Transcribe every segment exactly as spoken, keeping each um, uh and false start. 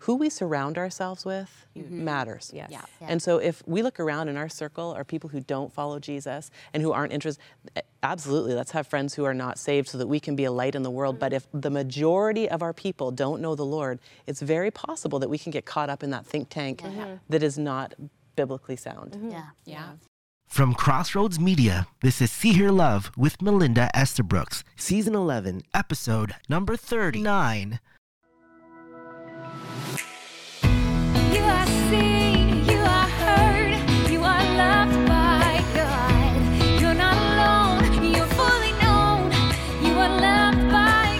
who we surround ourselves with mm-hmm. matters. Yes. Yeah. Yeah. And so if we look around in our circle are people who don't follow Jesus and who aren't interested, absolutely, let's have friends who are not saved so that we can be a light in the world. Mm-hmm. But if the majority of our people don't know the Lord, it's very possible that we can get caught up in that think tank mm-hmm. that is not biblically sound. Mm-hmm. Yeah. Yeah. From Crossroads Media, this is See Hear Love with Melinda Estabrooks, Season eleven, Episode number thirty-nine. You are seen, you are heard, you are loved by God. You're not alone, you're fully known, you are loved by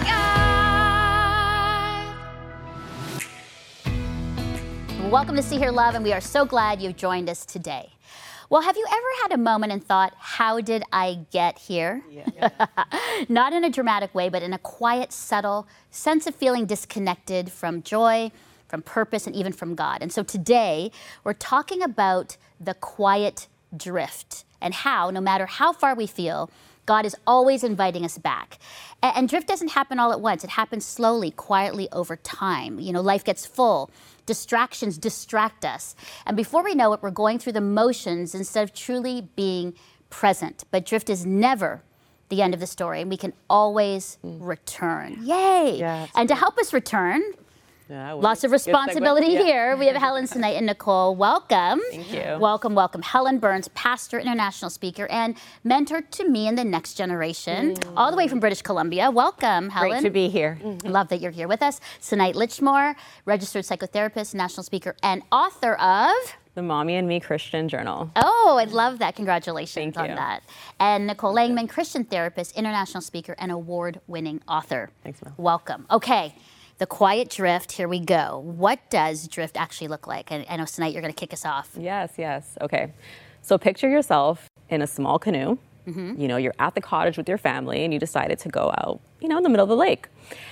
God. Welcome to See Hear Love, and we are so glad you've joined us today. Well, have you ever had a moment and thought, how did I get here? Yeah. Not in a dramatic way, but in a quiet, subtle sense of feeling disconnected from joy, from purpose, and even from God. And so today, we're talking about the quiet drift and how, no matter how far we feel, God is always inviting us back. And, and drift doesn't happen all at once. It happens slowly, quietly over time. You know, life gets full. Distractions distract us. And before we know it, we're going through the motions instead of truly being present. But drift is never the end of the story, and we can always mm. return. Yay! Yeah, and great. to help us return, Yeah, lots of good segue. responsibility Yeah. here. We have Helen, Tonight, and Nicole. Welcome. Thank you. Welcome, welcome. Helen Burns, pastor, international speaker, and mentor to me and the next generation, mm. all the way from British Columbia. Welcome, Helen. Great to be here. Mm-hmm. Love that you're here with us. Tonight, Lichmore, registered psychotherapist, national speaker, and author of The Mommy and Me Christian Journal. Oh, I love that. Congratulations Thank on you. that. And Nicole Langman, Christian therapist, international speaker, and award-winning author. Thanks, Mel. Welcome. Okay. The quiet drift, here we go. What does drift actually look like? And I know tonight you're going to kick us off. Yes, yes. Okay. So picture yourself in a small canoe. Mm-hmm. You know, you're at the cottage with your family and you decided to go out, you know, in the middle of the lake.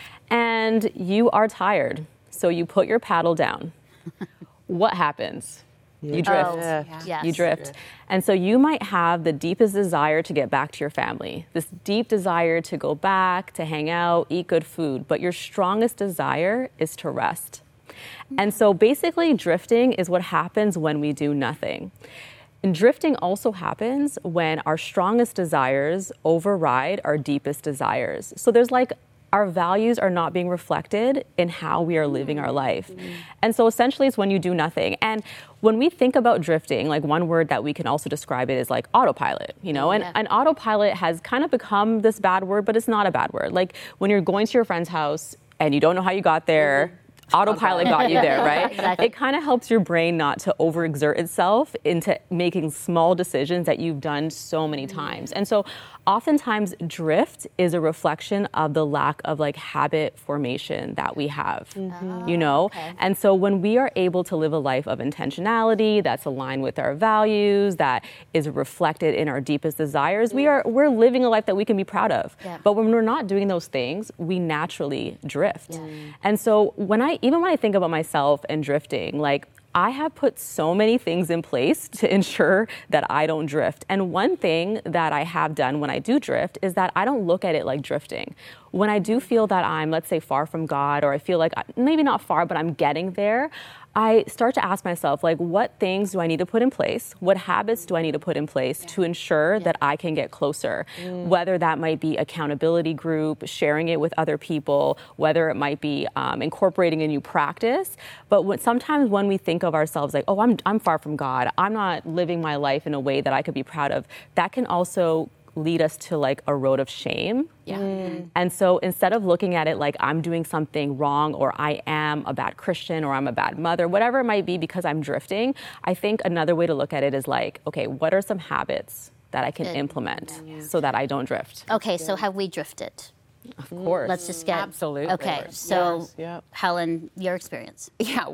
And you are tired. So you put your paddle down. What happens? You drift. Oh, Yeah. yes. You drift. And so you might have the deepest desire to get back to your family, this deep desire to go back, to hang out, eat good food, but your strongest desire is to rest. And so basically drifting is what happens when we do nothing. And drifting also happens when our strongest desires override our deepest desires. So there's like our values are not being reflected in how we are living our life. Mm-hmm. And so essentially it's when you do nothing. And when we think about drifting, like one word that we can also describe it is like autopilot, you know, and yeah. an autopilot has kind of become this bad word, but it's not a bad word. Like when you're going to your friend's house and you don't know how you got there, mm-hmm. autopilot got you there, right? Exactly. It kind of helps your brain not to overexert itself into making small decisions that you've done so many times. And so oftentimes drift is a reflection of the lack of like habit formation that we have, mm-hmm. you know? Okay. And so when we are able to live a life of intentionality that's aligned with our values, that is reflected in our deepest desires, yeah. we are, we're living a life that we can be proud of. Yeah. But when we're not doing those things, we naturally drift. Yeah. And so when I, even when I think about myself and drifting, like I have put so many things in place to ensure that I don't drift. And one thing that I have done when I do drift is that I don't look at it like drifting. When I do feel that I'm, let's say, far from God, or I feel like maybe not far, but I'm getting there, I start to ask myself, like, what things do I need to put in place? What habits do I need to put in place yeah. to ensure yeah. that I can get closer? Mm. Whether that might be accountability group, sharing it with other people, whether it might be um, incorporating a new practice. But when, sometimes when we think of ourselves like, oh, I'm I'm far from God, I'm not living my life in a way that I could be proud of, that can also lead us to like a road of shame. Yeah. Mm. And so instead of looking at it like I'm doing something wrong, or I am a bad Christian, or I'm a bad mother, whatever it might be because I'm drifting, I think another way to look at it is like, okay, what are some habits that I can Good. implement yeah. so that I don't drift? Okay, so have we drifted? Of course. Let's just get... Absolutely. Okay, so Yes. Yep. Helen, your experience. Yeah, well,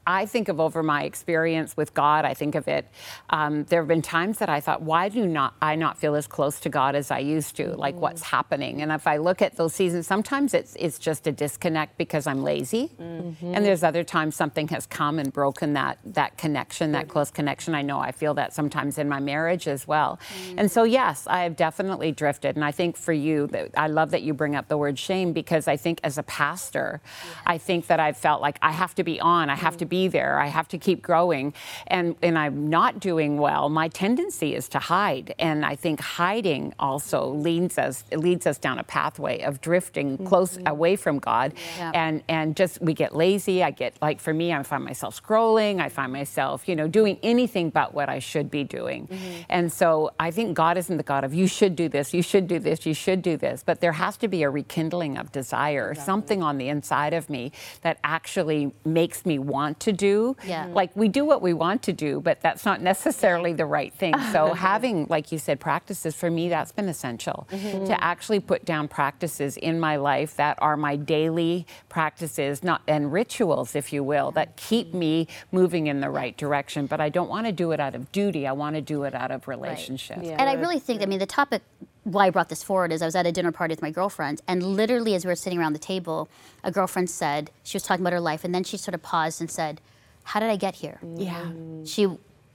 I think of over my experience with God, I think of it, um, there have been times that I thought, why do not I not feel as close to God as I used to? Like, what's happening? And if I look at those seasons, sometimes it's it's just a disconnect because I'm lazy. Mm-hmm. And there's other times something has come and broken that that connection, that close connection. I know I feel that sometimes in my marriage as well. Mm-hmm. And so, yes, I have definitely drifted. And I think for you, that I love that you bring up the word shame, because I think as a pastor, yeah. I think that I've felt like I have to be on, I have mm-hmm. to be there, I have to keep growing, and and I'm not doing well. My tendency is to hide, and I think hiding also leads us leads us down a pathway of drifting mm-hmm. close away from God, yeah. and and just we get lazy. I get, like, for me, I find myself scrolling. I find myself, you know, doing anything but what I should be doing, mm-hmm. and so I think God isn't the God of you should do this, you should do this, you should do this, but there has to be a rekindling of desire, exactly. something on the inside of me that actually makes me want to do. Yeah. Like, we do what we want to do, but that's not necessarily the right thing. So having, like you said, practices, for me, that's been essential. Mm-hmm. To actually put down practices in my life that are my daily practices, not and rituals, if you will, that keep me moving in the right direction. But I don't want to do it out of duty. I want to do it out of relationship. Right. Yeah. And I really think, I mean, the topic why I brought this forward is I was at a dinner party with my girlfriends, and literally as we were sitting around the table, a girlfriend said, she was talking about her life, and then she sort of paused and said, how did I get here? Yeah. She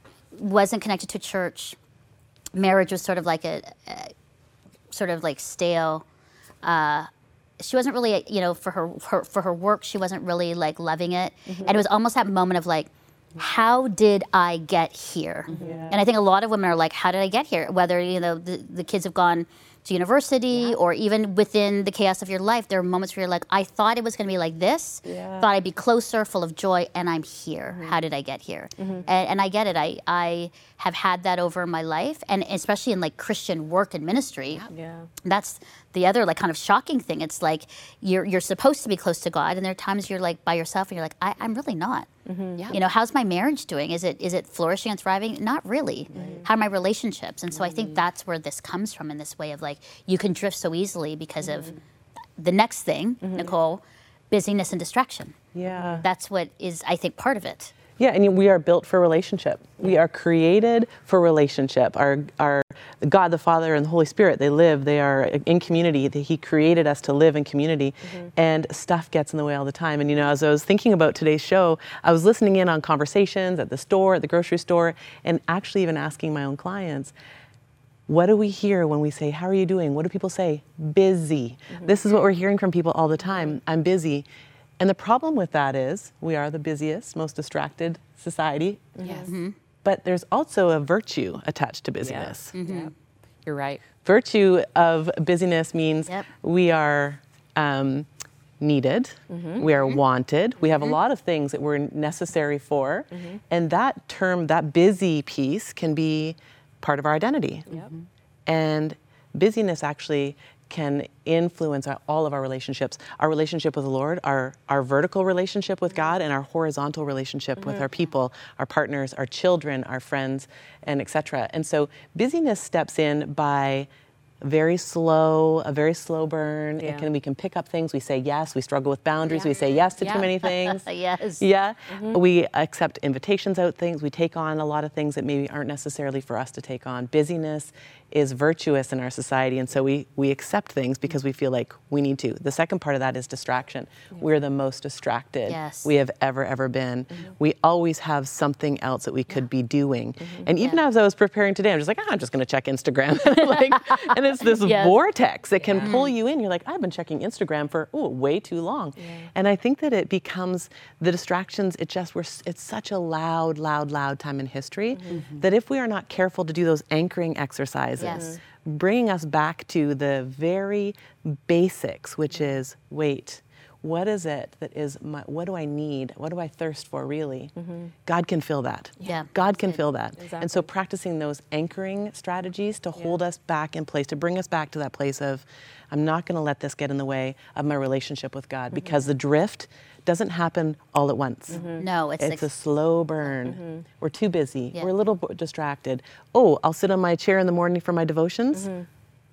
wasn't connected to church. Marriage was sort of like a, a sort of like stale. Uh, she wasn't really, you know, for her, her for her work, she wasn't really like loving it. Mm-hmm. And it was almost that moment of like, how did I get here? Mm-hmm. Yeah. And I think a lot of women are like, how did I get here? Whether, you know, the, the kids have gone to university, yeah. or even within the chaos of your life, there are moments where you're like, I thought it was going to be like this, yeah. thought I'd be closer, full of joy, and I'm here. Mm-hmm. How did I get here? Mm-hmm. And, and I get it. I, I have had that over my life, and especially in like Christian work and ministry. Yeah. That's the other like kind of shocking thing. It's like you're you're supposed to be close to God, and there are times you're like by yourself, and you're like, I, I'm really not. Mm-hmm. Yeah. You know, how's my marriage doing? Is it is it flourishing and thriving? Not really. Mm-hmm. How are my relationships? And so mm-hmm. I think that's where this comes from, in this way of like, you can drift so easily because mm-hmm. of the next thing, mm-hmm. Nicole, busyness and distraction. Yeah. That's what is, I think, part of it. Yeah, and we are built for relationship. We are created for relationship. Our, our God, the Father, and the Holy Spirit, they live, they are in community. He created us to live in community, mm-hmm. and stuff gets in the way all the time. And, you know, as I was thinking about today's show, I was listening in on conversations at the store, at the grocery store, and actually even asking my own clients, what do we hear when we say, how are you doing? What do people say? Busy. Mm-hmm. This is what we're hearing from people all the time. I'm busy. And the problem with that is we are the busiest, most distracted society. Yes. Mm-hmm. But there's also a virtue attached to busyness. Yes. Mm-hmm. Yep. You're right. Virtue of busyness means yep. we are um, needed, mm-hmm. we are mm-hmm. wanted, we have mm-hmm. a lot of things that we're necessary for. Mm-hmm. And that term, that busy piece, can be part of our identity. Yep. And busyness actually can influence our, all of our relationships. Our relationship with the Lord, our, our vertical relationship with God, and our horizontal relationship mm-hmm. with our people, our partners, our children, our friends, and et cetera. And so busyness steps in by very slow, a very slow burn. Yeah. It can, we can pick up things. We say yes. We struggle with boundaries. Yeah. We say yes to yeah. too many things. Yes. Yeah. Mm-hmm. We accept invitations out things. We take on a lot of things that maybe aren't necessarily for us to take on. Busyness is virtuous in our society, and so we, we accept things because we feel like we need to. The second part of that is distraction. Yeah. We're the most distracted yes. we have ever, ever been. Mm-hmm. We always have something else that we could yeah. be doing. Mm-hmm. And even yeah. as I was preparing today, I'm just like, oh, I'm just going to check Instagram. like, and it's this yes. vortex that can yeah. pull you in. You're like, I've been checking Instagram for ooh, way too long. Yeah. And I think that it becomes, the distractions, it just, we're, it's such a loud, loud, loud time in history mm-hmm. that if we are not careful to do those anchoring exercises, yes. bringing us back to the very basics, which is, wait, what is it that is my, what do I need? What do I thirst for really? Mm-hmm. God can fill that. Yeah. God can fill that. Exactly. And so practicing those anchoring strategies to Yeah. hold us back in place, to bring us back to that place of, I'm not going to let this get in the way of my relationship with God, mm-hmm. because the drift doesn't happen all at once. Mm-hmm. No, it's, It's like, a slow burn. Mm-hmm. We're too busy. Yeah. We're a little b- distracted. Oh, I'll sit on my chair in the morning for my devotions. Mm-hmm.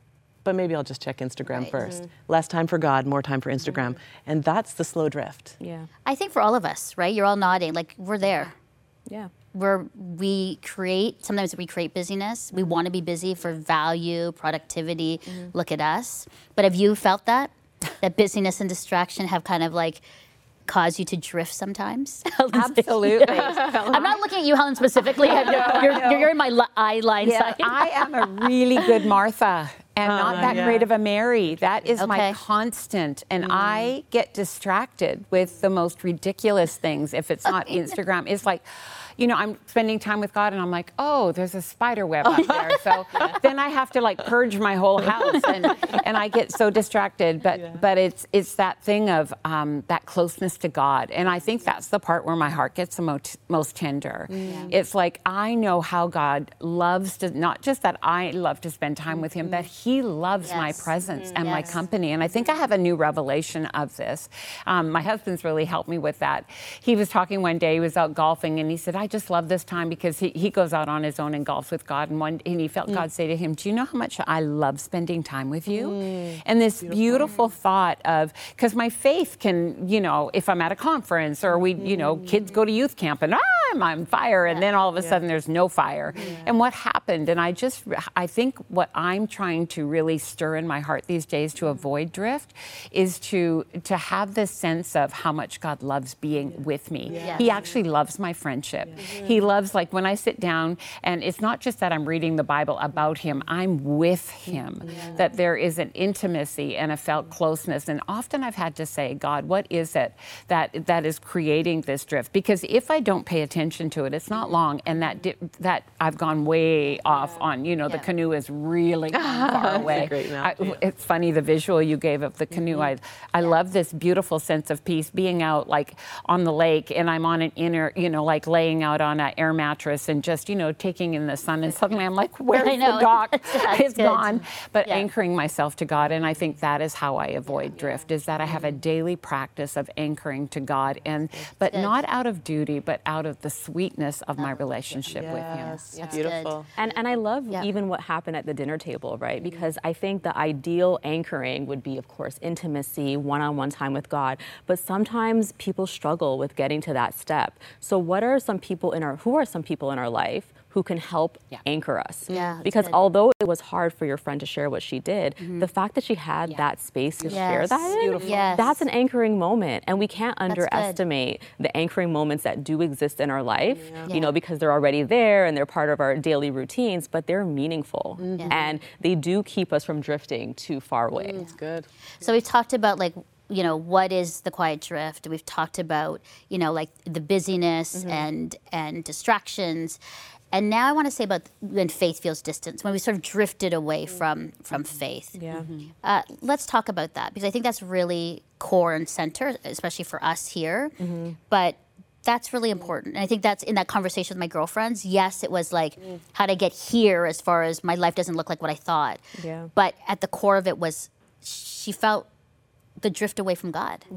but maybe I'll just check Instagram Right. first. Less time for God, more time for Instagram. And that's the slow drift. Yeah. I think for all of us, right? You're all nodding, like we're there. Yeah. Where we create, sometimes we create busyness. We want to be busy for value, productivity. Look at us. But have you felt that? That busyness and distraction have kind of like caused you to drift sometimes? Absolutely. I'm not looking at you, Helen, specifically. you're, you're, you're in my li- eye line Yeah, side. I am a really good Martha and not that yeah. great of a Mary. That is my Okay. constant. And I get distracted with the most ridiculous things if it's not Instagram. It's like, you know, I'm spending time with God and I'm like, oh, there's a spider web up there. So then I have to like purge my whole house and, and I get so distracted. But but it's it's that thing of um, that closeness to God. And I think that's the part where my heart gets the most, most tender. It's like I know how God loves to, not just that I love to spend time with him, but he loves my Yes. presence and my Yes. company. And I think I have a new revelation of this. Um, my husband's really helped me with that. He was talking one day, he was out golfing, and he said, I just love this time because he, he goes out on his own and golfs with God. And, one, and he felt God say to him, do you know how much I love spending time with you? And this beautiful, thought of, because my faith can, you know, if I'm at a conference or we, you know, kids go to youth camp and ah, I'm on fire. And then all of a sudden there's no fire. And what happened? And I just, I think what I'm trying to really stir in my heart these days to avoid drift is to to have this sense of how much God loves being with me. Yes. He actually loves my friendship. He loves, like when I sit down, and it's not just that I'm reading the Bible about him, I'm with him, that there is an intimacy and a felt closeness. And often I've had to say, God, what is it that that is creating this drift? Because if I don't pay attention to it, it's not long, and that di- that I've gone way off on, you know, the Yeah. canoe is really gone far away. great I, analogy. it's funny, the visual you gave of the canoe. I, I love this beautiful sense of peace, being out like on the lake, and I'm on an inner, you know, like laying out on an air mattress and just, you know, taking in the sun. And suddenly I'm like, where's I know. the dock? That's It's good. gone. But Yeah. anchoring myself to God, and I think that is how I avoid drift, is that I have a daily practice of anchoring to God, and but good. not out of duty, but out of the sweetness of my relationship with him. Yes, That's beautiful. And and I love Yeah. even what happened at the dinner table, right? Because I think the ideal anchoring would be, of course, intimacy, one-on-one time with God. But sometimes people struggle with getting to that step. So what are some people in our who are some people in our life who can help Yeah. anchor us? Yeah, that's Because good. although it was hard for your friend to share what she did, the fact that she had that space to share Yes. that in, Beautiful. Yes. that's an anchoring moment. And we can't good. underestimate the anchoring moments that do exist in our life, Yeah. you know, because they're already there and they're part of our daily routines, but they're meaningful. And they do keep us from drifting too far away. It's good. So we've talked about like, you know, what is the quiet drift? We've talked about, you know, like the busyness and and distractions. And now I want to say about when faith feels distant, when we sort of drifted away from from faith. Yeah. Uh, let's talk about that, because I think that's really core and center, especially for us here. But that's really important. And I think that's in that conversation with my girlfriends. Yes, it was like, how to get here as far as my life doesn't look like what I thought. Yeah. But at the core of it was she felt the drift away from God.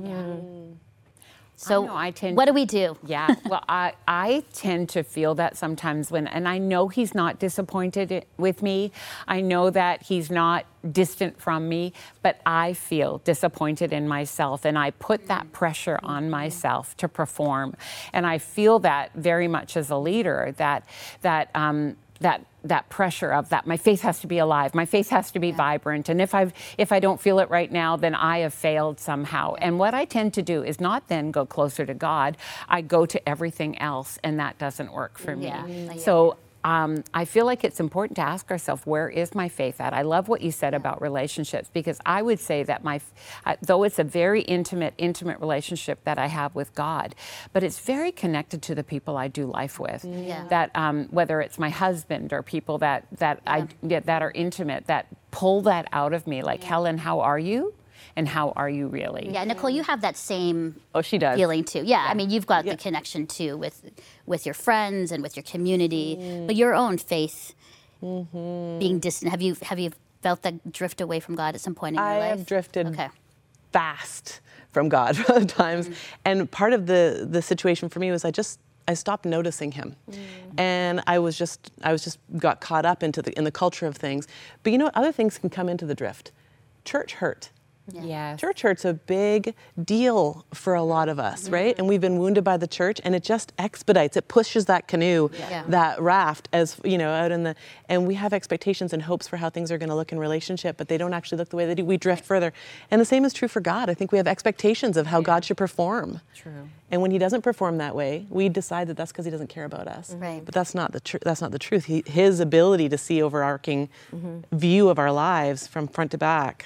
So I know, I tend what do we do? Yeah, well, I, I tend to feel that sometimes when, and I know he's not disappointed i- with me. I know that he's not distant from me, but I feel disappointed in myself, and I put that pressure on myself to perform. And I feel that very much as a leader, that, that, um, that that pressure of that my faith has to be alive, my faith has to be vibrant, and if I've if I don't feel it right now, then I have failed somehow. And what I tend to do is not then go closer to God, I go to everything else, and that doesn't work for me. Yeah, I hear So Um, I feel like it's important to ask ourselves, where is my faith at? I love what you said about relationships, because I would say that my, uh, though it's a very intimate, intimate relationship that I have with God, but it's very connected to the people I do life with. Yeah. That um, whether it's my husband or people that that I yeah, that are intimate, that pull that out of me. Like, Helen, how are you? And how are you really? Yeah, Nicole, you have that same Oh, she does. feeling too. Yeah, I mean, you've got the connection too with with your friends and with your community, but your own faith being distant. Have you have you felt that drift away from God at some point in your I life? have drifted Okay. fast from God at times. And part of the the situation for me was I just I stopped noticing him. And I was just, I was just got caught up into the, in the culture of things. But you know, other things can come into the drift. Church hurt. Yes. Church hurt's a big deal for a lot of us, right? And we've been wounded by the church, and it just expedites, it pushes that canoe, Yeah. that raft, as you know, out in the, and we have expectations and hopes for how things are going to look in relationship, but they don't actually look the way they do. We drift further. And the same is true for God. I think we have expectations of how God should perform. True. And when he doesn't perform that way, we decide that that's because he doesn't care about us. Right. But that's not the tr- that's not the truth. He, his ability to see overarching view of our lives from front to back.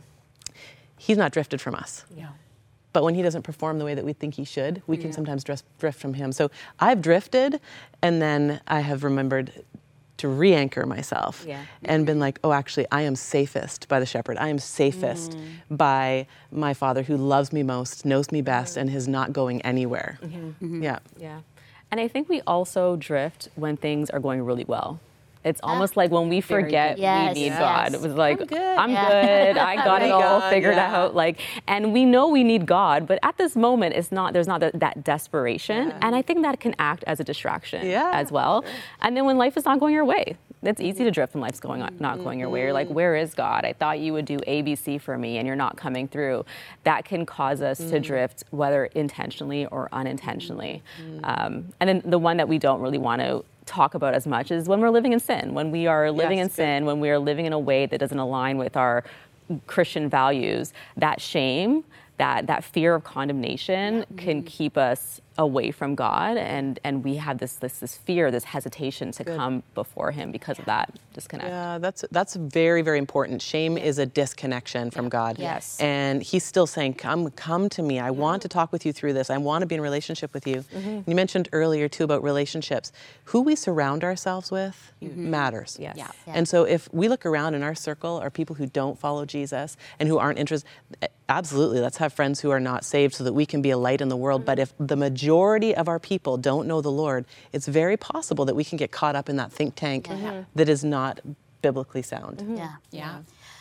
He's not drifted from us. Yeah. But when he doesn't perform the way that we think he should, we can sometimes drift, drift from him. So I've drifted, and then I have remembered to re-anchor myself Yeah. and been like, oh, actually, I am safest by the shepherd. I am safest by my father who loves me most, knows me best, and is not going anywhere. Yeah. Yeah. And I think we also drift when things are going really well. It's almost like when we forget Yes, we need yes. God. It was like, I'm good. I'm Yeah. good. I got it Thank all God, figured yeah. out. Like, and we know we need God, but at this moment, it's not. There's not that, that desperation, and I think that can act as a distraction Yeah, as well. And then when life is not going your way, it's easy to drift when life's going on, not going your way. You're like, where is God? I thought you would do A, B, C for me, and you're not coming through. That can cause us to drift, whether intentionally or unintentionally. Um, and then the one that we don't really want to talk about as much is when we're living in sin, when we are living Yes, in good. sin, when we are living in a way that doesn't align with our Christian values. That shame, that that fear of condemnation can keep us away from God, and and we have this this this fear, this hesitation to come before Him because of that disconnect. Yeah, that's that's very, very important. Shame is a disconnection from God. Yes. And he's still saying, come, come to me. I want to talk with you through this. I want to be in relationship with you. You mentioned earlier too about relationships. Who we surround ourselves with matters. Yes. Yeah. And so if we look around in our circle are people who don't follow Jesus and who aren't interested, absolutely, let's have friends who are not saved so that we can be a light in the world. But if the majority of our people don't know the Lord, it's very possible that we can get caught up in that think tank that is not biblically sound. Yeah. Yeah.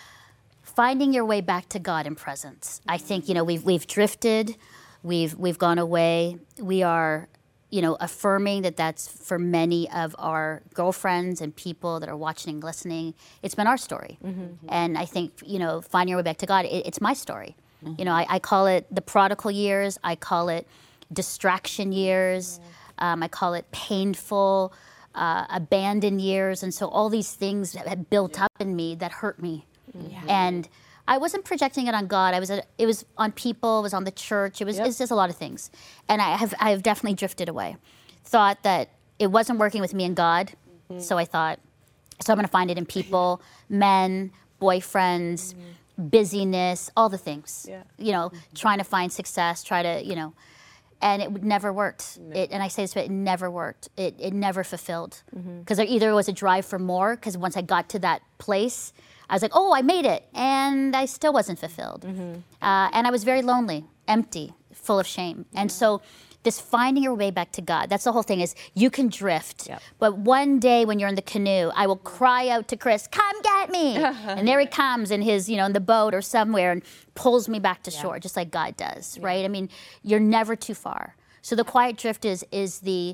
Finding your way back to God in presence. I think, you know, we've we've drifted, we've we've gone away. We are, you know, affirming that that's for many of our girlfriends and people that are watching and listening. It's been our story. And I think, you know, finding your way back to God, it, it's my story. You know, I, I call it the prodigal years. I call it distraction years. Um, I call it painful, uh, abandoned years. And so all these things that had built up in me that hurt me. And I wasn't projecting it on God. I was, a, it was on people. It was on the church. It was, it's just a lot of things. And I have, I have definitely drifted away. Thought that it wasn't working with me and God. So I thought, so I'm going to find it in people, men, boyfriends, busyness, all the things. Yeah. You know, trying to find success, try to, you know, and it never worked. It, and I say this, but it never worked. It, it never fulfilled. Because there either was a drive for more, because once I got to that place, I was like, oh, I made it. And I still wasn't fulfilled. Uh, and I was very lonely, empty, full of shame. And so this finding your way back to God, that's the whole thing is you can drift. Yep. But one day when you're in the canoe, I will cry out to Chris, come get me. And there he comes in his, you know, in the boat or somewhere and pulls me back to shore, just like God does, right? I mean, you're never too far. So the quiet drift is is the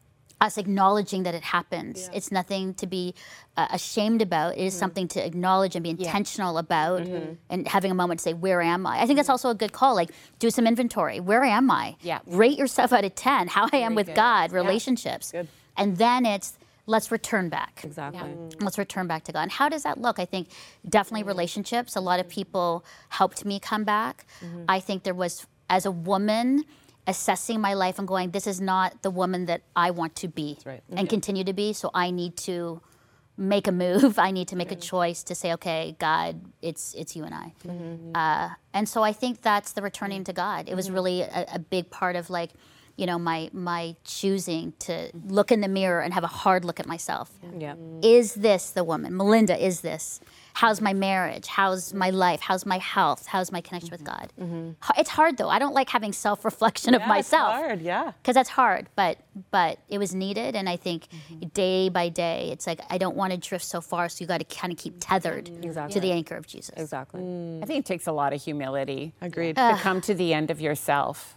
us acknowledging that it happens. It's nothing to be uh, ashamed about. It is something to acknowledge and be intentional about, and having a moment to say, where am I? I think that's also a good call. Like, do some inventory. Where am I? Yeah. Rate yourself out of ten, how I am with good. God, relationships. Good. And then it's, let's return back. Exactly. Let's return back to God. And how does that look? I think definitely relationships. A lot of people helped me come back. I think there was, as a woman, assessing my life and going, this is not the woman that I want to be right. and continue to be. So I need to make a move. I need to make a choice to say, okay, God, it's it's you and I. Uh, and so I think that's the returning to God. It was really a, a big part of like, you know, my my choosing to look in the mirror and have a hard look at myself. Yeah. Is this the woman? Melinda, is this? How's my marriage? How's my life? How's my health? How's my connection with God? H- It's hard though. I don't like having self-reflection of Yeah, myself. It's hard, yeah. Because that's hard, but but it was needed, and I think day by day, it's like I don't want to drift so far, so you got to kind of keep tethered Exactly. to the anchor of Jesus. Exactly. I think it takes a lot of humility Agreed. to come to the end of yourself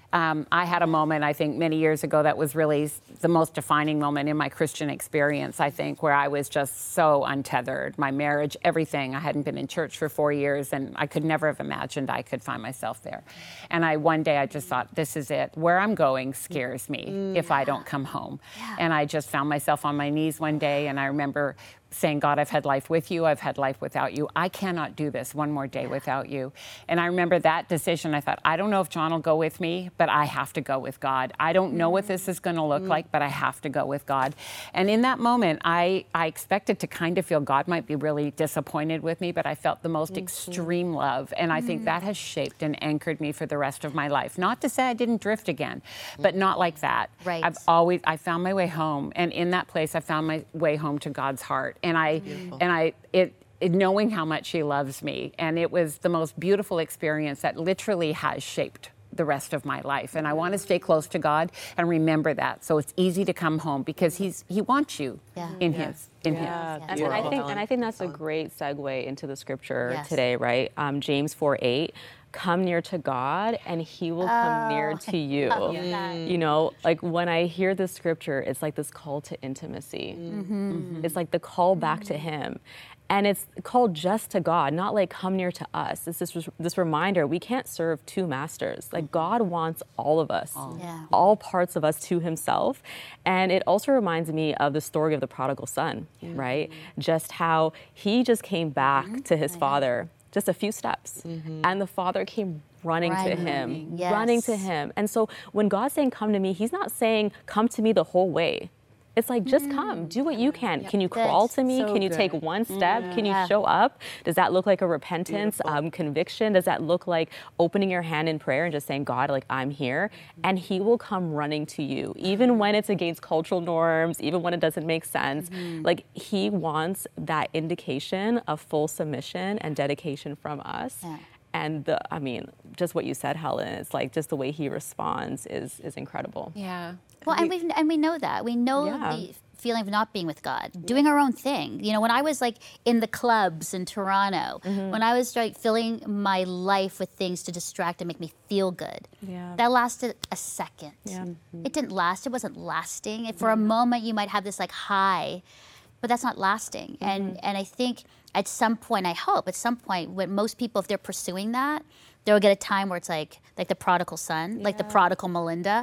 Um, I had a moment, I think, many years ago that was really s- the most defining moment in my Christian experience, I think, where I was just so untethered. My marriage, everything. I hadn't been in church for four years, and I could never have imagined I could find myself there. And I one day I just thought, this is it. Where I'm going scares me if I don't come home. And I just found myself on my knees one day, and I remember saying, God, I've had life with you. I've had life without you. I cannot do this one more day without you. And I remember that decision. I thought, I don't know if John will go with me, but I have to go with God. I don't know what this is going to look like, but I have to go with God. And in that moment, I, I expected to kind of feel God might be really disappointed with me, but I felt the most extreme love. And I think that has shaped and anchored me for the rest of my life. Not to say I didn't drift again, but not like that. Right. I've always, I found my way home. And in that place, I found my way home to God's heart. And I, and I, it, it, knowing how much He loves me, and it was the most beautiful experience that literally has shaped the rest of my life. And I want to stay close to God and remember that. So it's easy to come home because He's He wants you Yeah. in His, in Yeah, His. And, and I beautiful. think, and I think that's a great segue into the scripture Yes. today, right? Um, James four eight, come near to God, and He will come near to you. You know, like when I hear this scripture, it's like this call to intimacy. It's like the call back to Him. And it's called just to God, not like come near to us. It's this, this reminder, we can't serve two masters. Like God wants all of us, Yeah. all parts of us to Himself. And it also reminds me of the story of the prodigal son, right? Just how he just came back to his father, just a few steps. And the father came running to Running. him, Yes. running to him. And so when God's saying come to me, He's not saying come to me the whole way. It's like, just come, do what you can. Can you crawl Good. to me? So Can you good. take one step? Can you Yeah. show up? Does that look like a repentance, um, conviction? Does that look like opening your hand in prayer and just saying, God, like I'm here? And He will come running to you, even when it's against cultural norms, even when it doesn't make sense. Like He wants that indication of full submission and dedication from us. Yeah. And the, I mean, just what you said, Helen, it's like just the way He responds is is incredible. Yeah. Well, and we and we know that. We know Yeah. the feeling of not being with God, doing our own thing. You know, when I was like in the clubs in Toronto, Mm-hmm. when I was like filling my life with things to distract and make me feel good, Yeah. that lasted a second. Yeah. It didn't last. It wasn't lasting. And for a moment, you might have this like high, but that's not lasting. Mm-hmm. And and I think at some point, I hope at some point, when most people, if they're pursuing that, they'll get a time where it's like like the prodigal son, like the prodigal Melinda.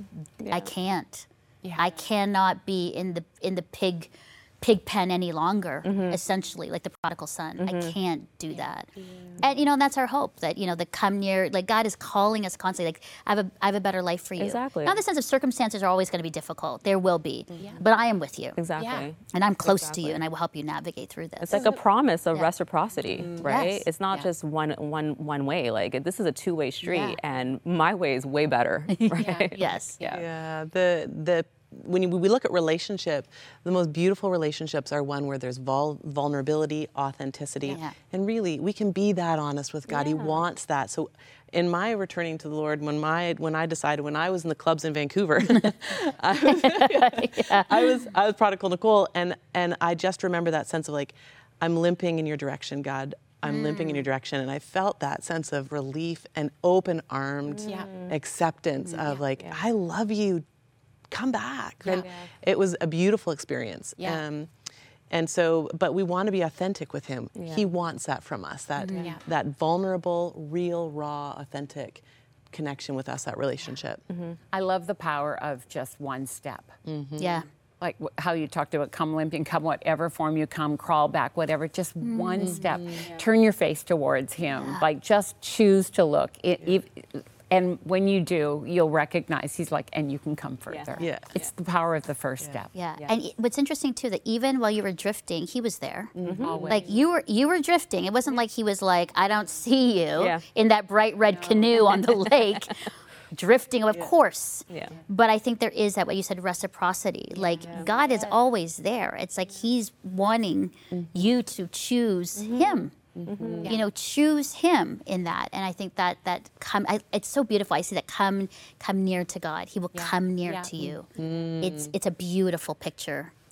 I can't. I cannot be in the in the pig pig pen any longer, essentially, like the prodigal son. I can't do that. And, you know, that's our hope, that, you know, the come near, like God is calling us constantly, like, I have a, I have a better life for you. Exactly. Not in the sense of circumstances are always going to be difficult. There will be. But I am with you. Exactly. Yeah. And I'm close to Exactly. you, and I will help you navigate through this. It's like a promise of Yeah. reciprocity, right? Yes. It's not Yeah. just one one one way. Like this is a two-way street, Yeah. and my way is way better, right? Yes. Yeah. Yeah, the the when you, we look at relationship, the most beautiful relationships are one where there's vul, vulnerability, authenticity, Yeah. and really we can be that honest with God. He wants that. So, in my returning to the Lord, when my when I decided when I was in the clubs in Vancouver, I, was, I was I was prodigal Nicole, and and I just remember that sense of like, I'm limping in your direction, God. I'm limping in your direction. And I felt that sense of relief and open-armed Yeah. acceptance of like, I love you, come back. And it was a beautiful experience. Yeah. Um, and so, but we want to be authentic with Him. Yeah. He wants that from us, that, Yeah. that vulnerable, real, raw, authentic connection with us, that relationship. I love the power of just one step. Yeah. Like wh- how you talked about come limping, come whatever form you come, crawl back, whatever, just one step. Turn your face towards Him. Like just choose to look. It, ev- and when you do, you'll recognize He's like, and you can come further. Yeah. It's the power of the first step. Yeah. And i- what's interesting too, that even while you were drifting, He was there. Always. Like you were you were drifting. It wasn't like He was like, I don't see you Yeah. in that bright red canoe on the lake. Drifting, of course. Yeah. But I think there is that, what you said, reciprocity. Like God is always there. It's like He's wanting you to choose Him. You know, choose Him in that. And I think that that come. I, it's so beautiful. I see that come come near to God. He will come near Yeah. to you. It's it's a beautiful picture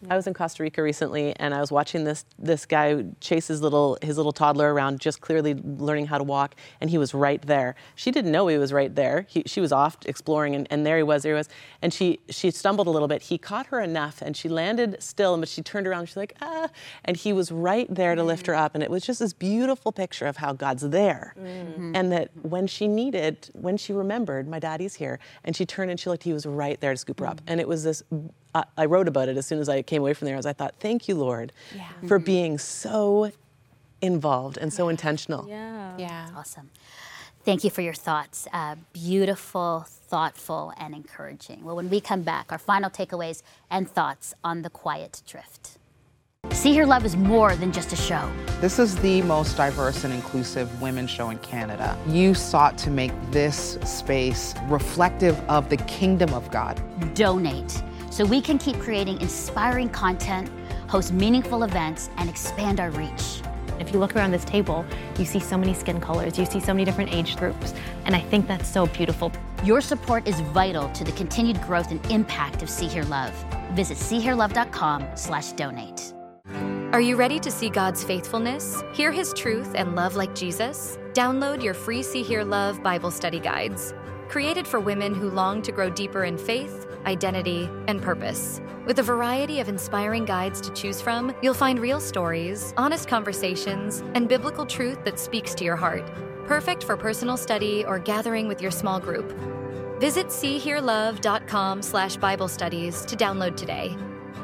I was in Costa Rica recently, and I was watching this this guy chase his little his little toddler around, just clearly learning how to walk, and he was right there. She didn't know he was right there. He, she was off exploring, and, and there he was, there he was. And she she stumbled a little bit. He caught her enough, and she landed still, but she turned around, and she's like, ah, and he was right there to lift her up. And it was just this beautiful picture of how God's there. Mm-hmm. And that when she needed, when she remembered, my daddy's here, and she turned and she looked, he was right there to scoop her up. And it was this, I, I wrote about it as soon as I came away from there, as I thought, thank you, Lord, Yeah. for being so involved and so intentional. Yeah. Yeah. Awesome. Thank you for your thoughts. Uh, beautiful, thoughtful, and encouraging. Well, when we come back, our final takeaways and thoughts on the quiet drift. See Here Love is more than just a show. This is the most diverse and inclusive women's show in Canada. You sought to make this space reflective of the kingdom of God. Donate so we can keep creating inspiring content, host meaningful events, and expand our reach. If you look around this table, you see so many skin colors, you see so many different age groups, and I think that's so beautiful. Your support is vital to the continued growth and impact of See Here Love. Visit see here love dot com slash donate. Are you ready to see God's faithfulness, hear His truth, and love like Jesus? Download your free See Here Love Bible study guides, created for women who long to grow deeper in faith, identity, and purpose. With a variety of inspiring guides to choose from, you'll find real stories, honest conversations, and biblical truth that speaks to your heart. Perfect for personal study or gathering with your small group. Visit see here love dot com slash Bible studies to download today.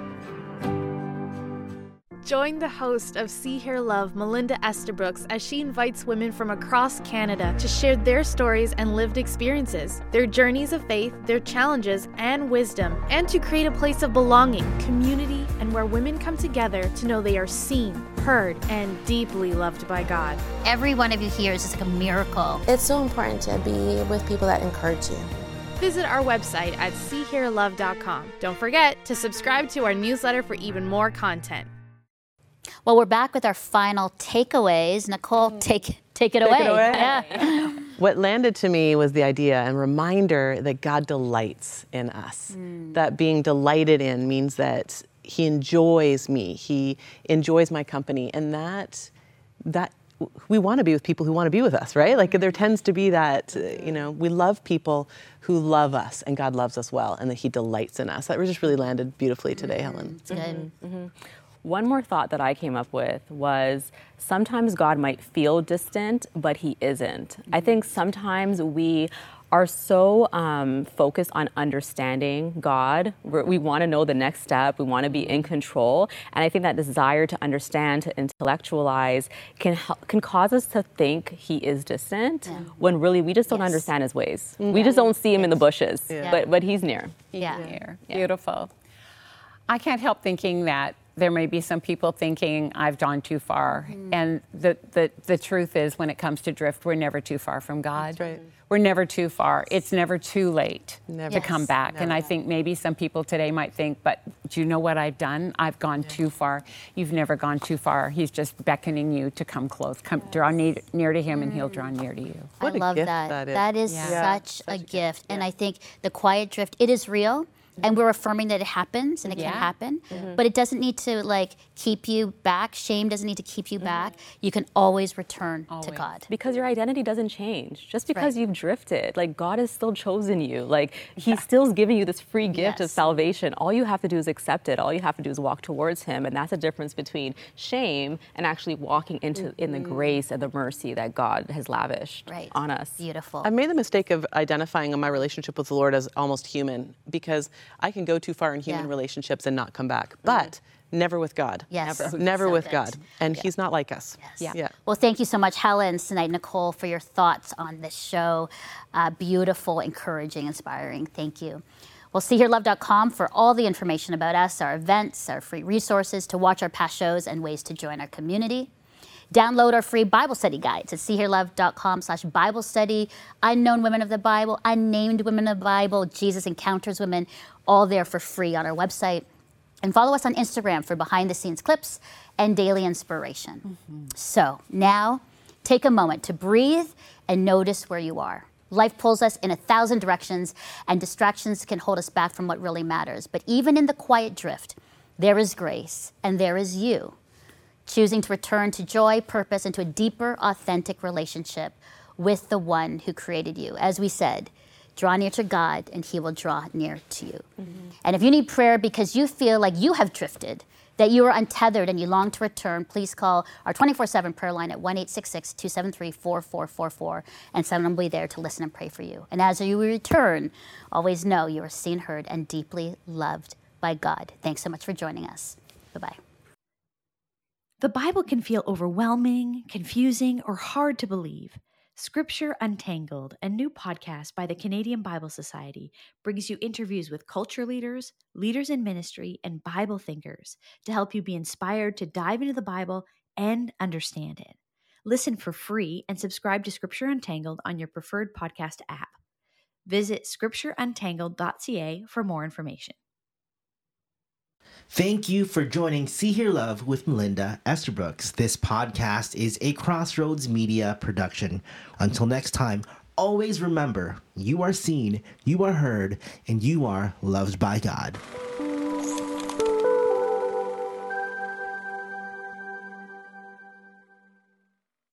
Join the host of See Here Love, Melinda Estabrooks, as she invites women from across Canada to share their stories and lived experiences, their journeys of faith, their challenges, and wisdom, and to create a place of belonging, community, and where women come together to know they are seen, heard, and deeply loved by God. Every one of you here is just like a miracle. It's so important to be with people that encourage you. Visit our website at see here love dot com. Don't forget to subscribe to our newsletter for even more content. Well, we're back with our final takeaways. Nicole, take take it Take away. it away. Yeah. What landed to me was the idea and reminder that God delights in us. Mm. That being delighted in means that He enjoys me. He enjoys my company, and that that we want to be with people who want to be with us, right? Like there tends to be that, uh, you know, we love people who love us, and God loves us well, and that He delights in us. That just really landed beautifully today, Mm. Helen. It's good. Mm-hmm. One more thought that I came up with was sometimes God might feel distant, but He isn't. I think sometimes we are so um, focused on understanding God. We're, we want to know the next step. We want to be in control. And I think that desire to understand, to intellectualize, can hel- can cause us to think He is distant Yeah. when really we just don't Yes. understand His ways. We just don't see Him in the bushes, Yeah. but, but He's near. Yeah. Here. Beautiful. I can't help thinking that there may be some people thinking I've gone too far. Mm. And the, the, the truth is, when it comes to drift, we're never too far from God. That's right. We're never too far. It's never too late Never. to come Yes. back. And I Never. think maybe some people today might think, but do you know what I've done? I've gone too far. You've never gone too far. He's just beckoning you to come close. Come draw near, near to Him, and He'll draw near to you. What I a love gift that. that is. That is Yeah. such a gift. And I think the quiet drift, it is real. And we're affirming that it happens and it Yeah. can happen. But it doesn't need to like keep you back. Shame doesn't need to keep you back. You can always return to Always. God. Because your identity doesn't change. Just because right. you've drifted, like God has still chosen you. Like He still's giving you this free gift of Yes. salvation. All you have to do is accept it. All you have to do is walk towards Him. And that's the difference between shame and actually walking into in the grace and the mercy that God has lavished Right. on us. Beautiful. I made the mistake of identifying my relationship with the Lord as almost human, because I can go too far in human Yeah. relationships and not come back, but never with God. Yes. Never, Never. never So with good. God. And Yeah. He's not like us. Yes. Yeah. Well, thank you so much, Helen, tonight, Nicole, for your thoughts on this show. Uh, beautiful, encouraging, inspiring. Thank you. Well, see here love dot com for all the information about us, our events, our free resources to watch our past shows, and ways to join our community. Download our free Bible study guides at see here love dot com slash Bible study. Unknown Women of the Bible, Unnamed Women of the Bible, Jesus Encounters Women, all there for free on our website. And follow us on Instagram for behind-the-scenes clips and daily inspiration. Mm-hmm. So now, take a moment to breathe and notice where you are. Life pulls us in a thousand directions, and distractions can hold us back from what really matters. But even in the quiet drift, there is grace, and there is you, choosing to return to joy, purpose, and to a deeper, authentic relationship with the one who created you. As we said, draw near to God, and he will draw near to you. Mm-hmm. And if you need prayer because you feel like you have drifted, that you are untethered and you long to return, please call our twenty-four seven prayer line at one eight six six, two seven three, four four four four, and someone will be there to listen and pray for you. And as you return, always know you are seen, heard, and deeply loved by God. Thanks so much for joining us. Bye-bye. The Bible can feel overwhelming, confusing, or hard to believe. Scripture Untangled, a new podcast by the Canadian Bible Society, brings you interviews with culture leaders, leaders in ministry, and Bible thinkers to help you be inspired to dive into the Bible and understand it. Listen for free and subscribe to Scripture Untangled on your preferred podcast app. Visit scripture untangled dot c a for more information. Thank you for joining See Hear Love with Melinda Estabrooks. This podcast is a Crossroads Media production. Until next time, always remember, you are seen, you are heard, and you are loved by God.